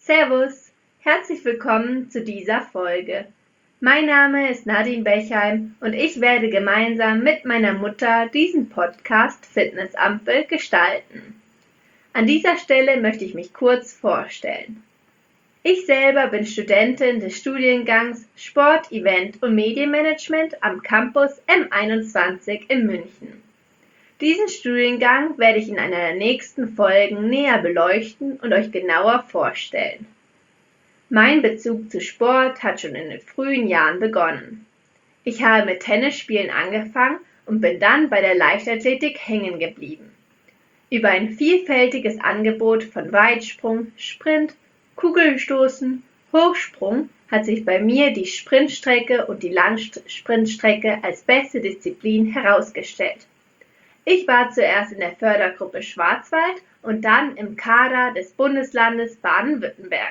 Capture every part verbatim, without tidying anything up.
Servus, herzlich willkommen zu dieser Folge. Mein Name ist Nadine Bechheim und ich werde gemeinsam mit meiner Mutter diesen Podcast Fitnessampel gestalten. An dieser Stelle möchte ich mich kurz vorstellen. Ich selber bin Studentin des Studiengangs Sport, Event und Medienmanagement am Campus M einundzwanzig in München. Diesen Studiengang werde ich in einer der nächsten Folgen näher beleuchten und euch genauer vorstellen. Mein Bezug zu Sport hat schon in den frühen Jahren begonnen. Ich habe mit Tennisspielen angefangen und bin dann bei der Leichtathletik hängen geblieben. Über ein vielfältiges Angebot von Weitsprung, Sprint, Kugelstoßen, Hochsprung hat sich bei mir die Sprintstrecke und die Langsprintstrecke als beste Disziplin herausgestellt. Ich war zuerst in der Fördergruppe Schwarzwald und dann im Kader des Bundeslandes Baden-Württemberg.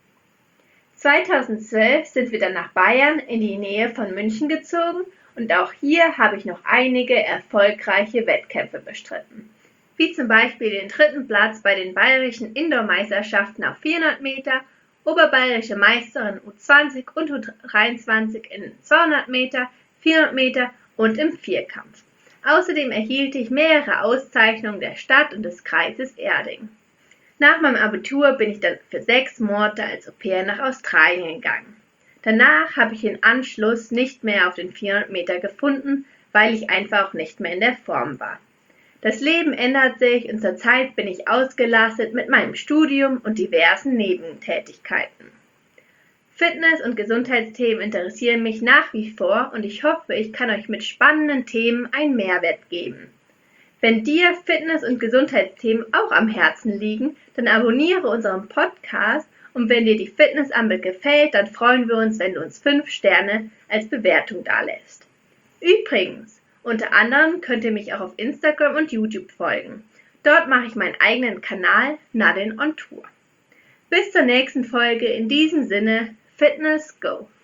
zweitausendzwölf sind wir dann nach Bayern in die Nähe von München gezogen und auch hier habe ich noch einige erfolgreiche Wettkämpfe bestritten, wie zum Beispiel den dritten Platz bei den bayerischen Indoor-Meisterschaften auf vierhundert Meter, oberbayerische Meisterin U zwanzig und U dreiundzwanzig in zweihundert Meter, vierhundert Meter und im Vierkampf. Außerdem erhielt ich mehrere Auszeichnungen der Stadt und des Kreises Erding. Nach meinem Abitur bin ich dann für sechs Monate als Au-pair nach Australien gegangen. Danach habe ich den Anschluss nicht mehr auf den vierhundert Meter gefunden, weil ich einfach nicht mehr in der Form war. Das Leben ändert sich und zurzeit bin ich ausgelastet mit meinem Studium und diversen Nebentätigkeiten. Fitness- und Gesundheitsthemen interessieren mich nach wie vor und ich hoffe, ich kann euch mit spannenden Themen einen Mehrwert geben. Wenn dir Fitness- und Gesundheitsthemen auch am Herzen liegen, dann abonniere unseren Podcast und wenn dir die Fitnessampel gefällt, dann freuen wir uns, wenn du uns fünf Sterne als Bewertung dalässt. Übrigens, unter anderem könnt ihr mich auch auf Instagram und YouTube folgen. Dort mache ich meinen eigenen Kanal Nadine on Tour. Bis zur nächsten Folge. In diesem Sinne, Fitness Go!